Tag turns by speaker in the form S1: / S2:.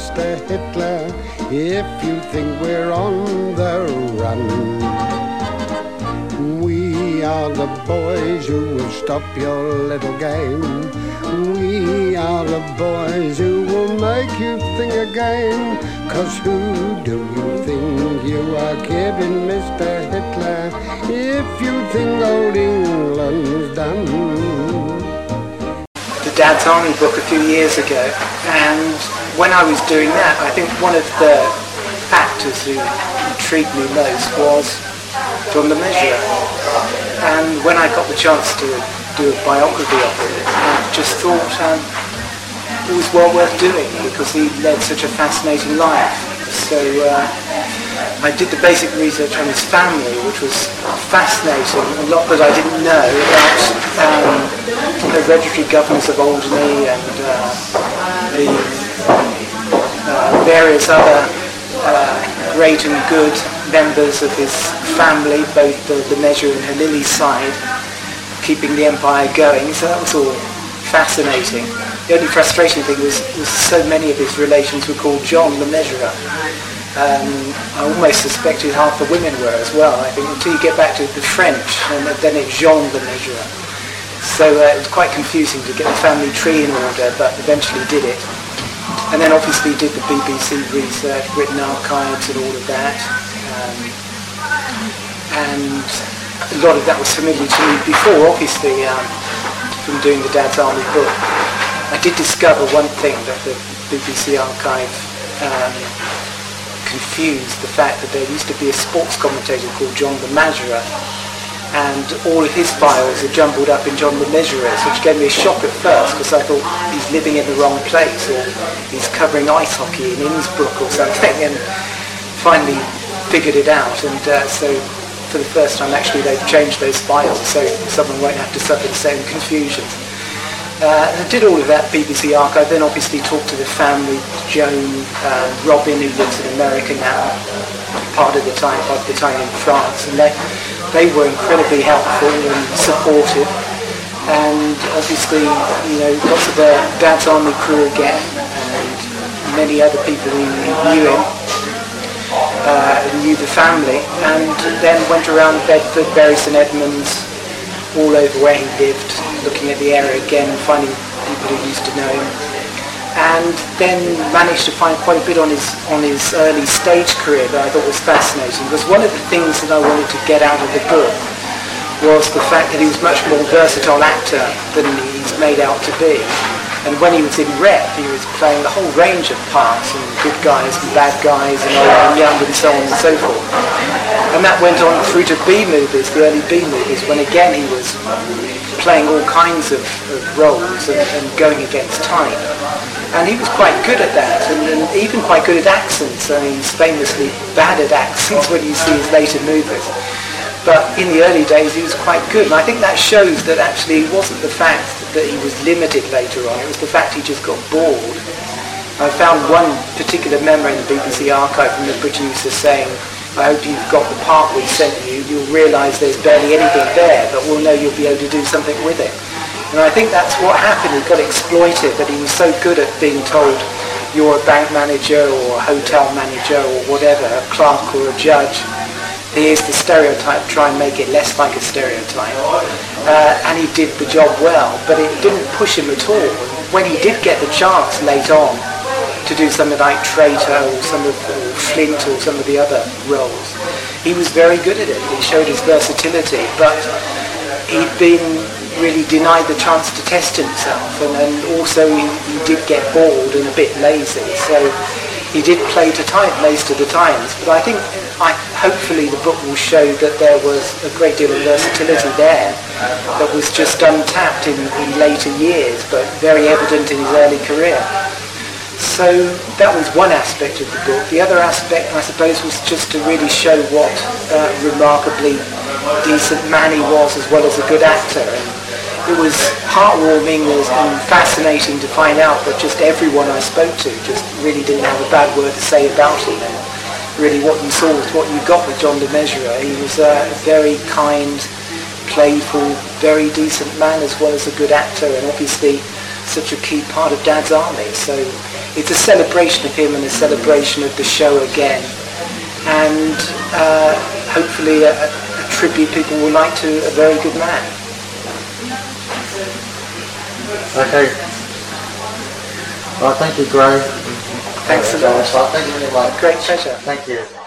S1: Mr. Hitler, if you think we're on the run. We are the boys who will stop your little game. We are the boys who will make you think again. 'Cause who do you think you are kidding, Mr. Hitler, if you think old England's done?
S2: The Dad's Army book a few years ago, and when I was doing that, I think one of the actors who intrigued me most was John Le Mesurier. And when I got the chance to do a biography of him, I just thought it was well worth doing because he led such a fascinating life. So I did the basic research on his family, which was fascinating. A lot that I didn't know about the hereditary governors of Alderney and the various other great and good members of his family, both the Mesurier and Halili's side, keeping the empire going. So that was all fascinating. The only frustrating thing was so many of his relations were called John Le Mesurier. I almost suspected half the women were as well. I think until you get back to the French, and then it's Jean Le Mesurier. So it was quite confusing to get the family tree in order, but eventually did it. And then obviously did the BBC research, Britain Archives and all of that. And a lot of that was familiar to me before, obviously, from doing the Dad's Army book. I did discover one thing, that the BBC Archive confused the fact that there used to be a sports commentator called John Le Mesurier, and all of his files are jumbled up in John Le Mesurier's, which gave me a shock at first because I thought he's living in the wrong place, or he's covering ice hockey in Innsbruck or something, and finally figured it out. And so for the first time actually they've changed those files so someone won't have to suffer the same confusion. I did all of that BBC Archive, then obviously talked to the family, Joan, Robin, who lives in America now, part of the time in France, and they were incredibly helpful and supportive, and obviously, you know, lots of the Dad's Army crew again, and many other people who knew him, knew the family, and then went around Bedford, Bury St Edmunds, all over where he lived, looking at the area again, finding people who used to know him, and then managed to find quite a bit on his early stage career that I thought was fascinating, because one of the things that I wanted to get out of the book was the fact that he was much more versatile actor than he's made out to be. And when he was in Rep, he was playing a whole range of parts, and good guys and bad guys, and old and young, and so on and so forth. And that went on through to B movies, the early B movies, when again he was playing all kinds of roles and going against time. And he was quite good at that, and even quite good at accents. I mean, he's famously bad at accents when you see his later movies. But in the early days, he was quite good. And I think that shows that actually it wasn't the fact that he was limited later on, it was the fact he just got bored. I found one particular member in the BBC Archive from the producer saying, I hope you've got the part we sent you, you'll realise there's barely anything there, but we'll know you'll be able to do something with it. And I think that's what happened, he got exploited, that he was so good at being told, you're a bank manager or a hotel manager or whatever, a clerk or a judge. Here's the stereotype, try and make it less like a stereotype. And he did the job well, but it didn't push him at all. When he did get the chance late on to do something like Traitor or Flint or some of the other roles, he was very good at it. He showed his versatility, but he'd been really denied the chance to test himself, and also he did get bored and a bit lazy. So he did play to time most of the times, but I think hopefully the book will show that there was a great deal of versatility there that was just untapped in later years, but very evident in his early career. So that was one aspect of the book. The other aspect, I suppose, was just to really show what remarkably decent man he was, as well as a good actor. And it was heartwarming and fascinating to find out that just everyone I spoke to just really didn't have a bad word to say about him. And really what you saw was what you got with John Le Mesurier. He was a very kind, playful, very decent man, as well as a good actor, and obviously such a key part of Dad's Army. So it's a celebration of him and a celebration of the show again, and hopefully a tribute people will like to a very good man.
S3: Okay. Well, thank you, Gray.
S2: Thanks a lot.
S3: Thank you very much.
S2: Great pleasure.
S3: Thank you.